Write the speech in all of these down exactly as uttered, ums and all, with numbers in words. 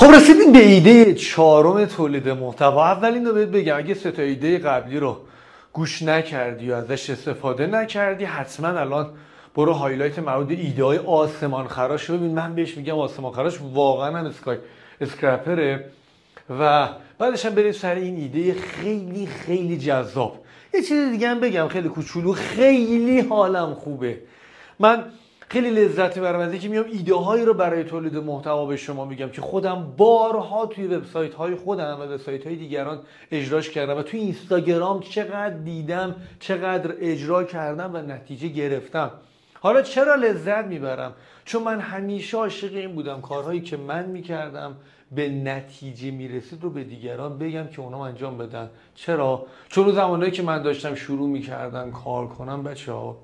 خب رسیدیم به ایده چهارم تولید محتوا. اولین رو بهت بگم اگه سه تا ایده قبلی رو گوش نکردی و ازش استفاده نکردی، حتما الان برو هایلایت مربوط به ایده های آسمان خراش رو ببین. من بهش میگم آسمان خراش، واقعا هم اسکای اسکرپره. و بعدش هم بریم سر این ایده خیلی خیلی جذاب. یه چیز دیگه هم بگم خیلی کوچولو، خیلی حالم خوبه. من خیلی لذت میبرم از اینکه میام ایده هایی رو برای تولید محتوا به شما میگم که خودم بارها توی وبسایت های خودم و وبسایت های دیگران اجراش کردم و توی اینستاگرام چقدر دیدم، چقدر اجرا کردم و نتیجه گرفتم. حالا چرا لذت میبرم؟ چون من همیشه عاشق این بودم کارهایی که من میکردم به نتیجه میرسید رو به دیگران بگم که اونا انجام بدن. چرا؟ چون اون زمانهایی که من داشتم شروع میکردم کار کنم بچه‌ها،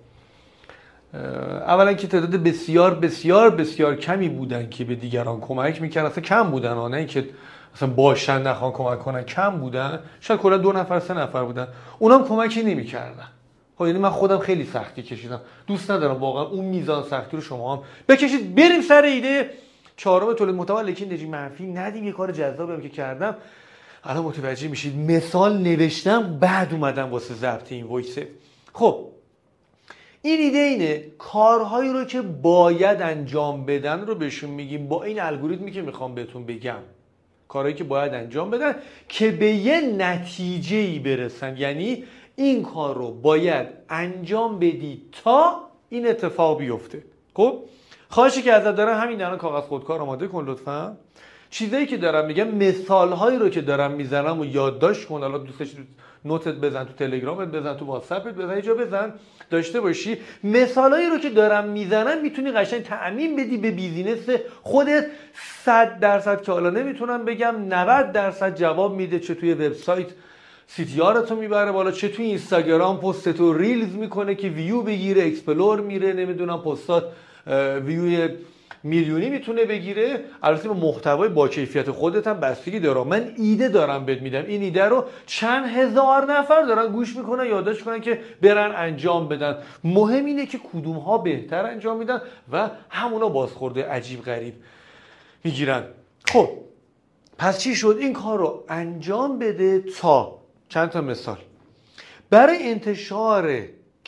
اولا که تعداد بسیار بسیار بسیار کمی بودن که به دیگران کمک میکردن، اصلا کم بودن، نه اینکه اصلا باشن نخوان کمک کنن، کم بودن، شاید کلا دو نفر سه نفر بودن، اونام کمکی نمیکردن. خب یعنی من خودم خیلی سختی کشیدم، دوست ندارم واقعا اون میزان سختی رو شما هم بکشید. بریم سر ایده چهارم تولید محتوا. لیکن نجی منفی ندیم، یه کار جذابی هم که کردم الان متوجه میشید. مثال نوشتم بعد اومدم واسه ضبط این وایس. خب این ایده اینه کارهایی رو که باید انجام بدن رو بهشون میگیم با این الگوریتمی که میخوام بهتون بگم، کارهایی که باید انجام بدن که به یه نتیجه‌ای برسن. یعنی این کار رو باید انجام بدی تا این اتفاق بیفته. خب خواهشی که ازت دارم همین الان کاغذ خودکار آماده کن لطفا. چیزایی که دارم میگم، مثالهایی رو که دارم میزنم و یادداشت کن. حالا دوستش نوتت بزن، تو تلگرامت بزن، تو واتساپت بزن، یه جا بزن داشته باشی. مثالهایی رو که دارم میزنم میتونی قشنگ تعمیم بدی به بیزینس خودت. صد درصد که حالا نمیتونم بگم، نود درصد جواب میده. چه توی وبسایت سی تی آر تو میبره بالا، چه توی اینستاگرام پست تو ریلز میکنه که ویو بگیره، اکسپلور میره، نمیدونم پستات ویو میلیونی میتونه بگیره. البته با محتوای با کیفیت خودت هم بستگی داره. من ایده دارم بهت میدم، این ایده رو چند هزار نفر دارن گوش میکنن، یادداشت کنن که برن انجام بدن. مهم اینه که کدوم ها بهتر انجام میدن و همونا بازخورده عجیب غریب میگیرن. خب پس چی شد؟ این کار رو انجام بده تا چند تا مثال. برای انتشار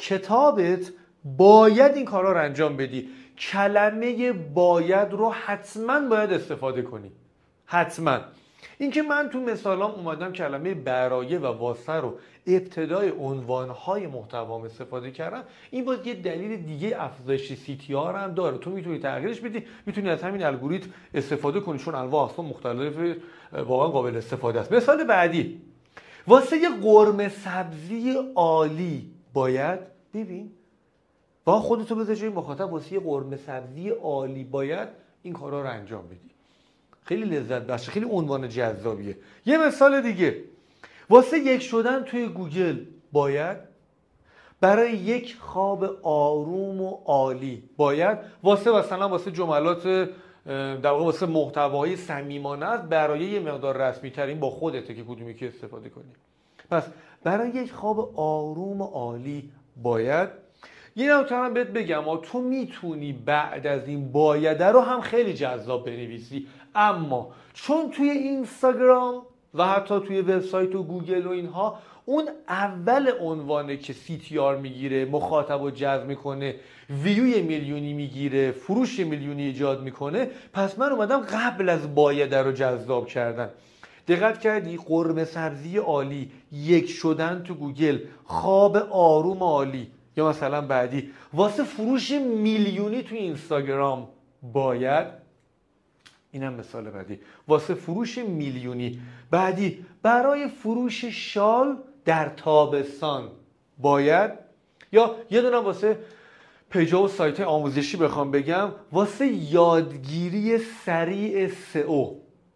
کتابت باید این کارا رو انجام بدی. کلمه باید رو حتما باید استفاده کنی، حتما. اینکه من تو مثالام اومدم کلمه برای و واسه رو ابتدای عنوانهای محتوام استفاده کردم، این باید یه دلیل دیگه افزایش سی تی آر هم داره. تو میتونی تغییرش بدی، میتونی از همین الگوریتم استفاده کنی چون انواع اصلا مختلف واقعا قابل استفاده است. مثال بعدی، واسه یه قرمه سبزی عالی باید، ببین با خودتو بذار جای مخاطب، واسه یه قرمه سبزی عالی باید این کارا رو انجام بدی. خیلی لذت بخش، خیلی عنوان جذابیه. یه مثال دیگه، واسه یک شدن توی گوگل باید، برای یک خواب آروم و عالی باید، واسه مثلا واسه جملات در واقع واسه محتوای صمیمانه است، برای یه مقدار رسمی ترین با خودته که کدومی که استفاده کنی. پس برای یک خواب آروم و عالی باید. یه نکته بهت بگم، تو میتونی بعد از این بایده رو هم خیلی جذاب بنویسی، اما چون توی اینستاگرام و حتی توی وبسایت و گوگل و اینها اون اول عنوانه که سی تی آر میگیره، مخاطب رو جذب میکنه، ویوی میلیونی میگیره، فروش میلیونی ایجاد میکنه، پس من اومدم قبل از بایده رو جذاب کردم. دقت کردی؟ قرمه سبزی عالی، یک شدن تو گوگل، خواب آروم عالی. یا مثلا بعدی، واسه فروش میلیونی تو اینستاگرام باید، اینم مثال بعدی، واسه فروش میلیونی. بعدی، برای فروش شال در تابستان باید. یا یه دونه واسه پیجا و سایت آموزشی بخوام بگم، واسه یادگیری سریع سئو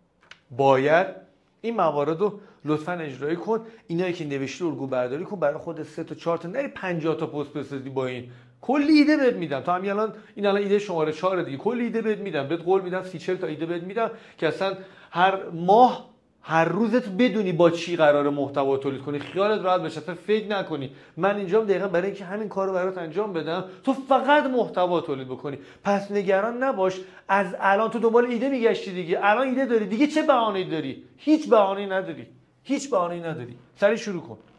باید. این موارد رو لطفاً اجرایی کن. اینایی که نوشتی الگو برداری کن، برای خود سه تا چهار تا نه پنجاه تا پست بسازی. با این کلی ایده بهت میدم. تا همین الان این الان ایده شماره چهار دیگه، کلی ایده بهت میدم. بهت قول میدم سی چهل تا ایده بهت میدم که اصلا هر ماه هر روزت بدونی با چی قرار محتوا تولید کنی، خیالت راحت بشه، اصلا فکر نکنی من اینجام دقیقا برای اینکه همین کارو برات انجام بدم، تو فقط محتوا تولید بکنی. پس نگران نباش. از الان تو دنبال ایده میگشتی دیگه، الان ایده داری دیگه، چه بهانه‌ای داری؟ هیچ بهانه‌ای نداری، هیچ بهانه‌ای نداری. سریع شروع کن.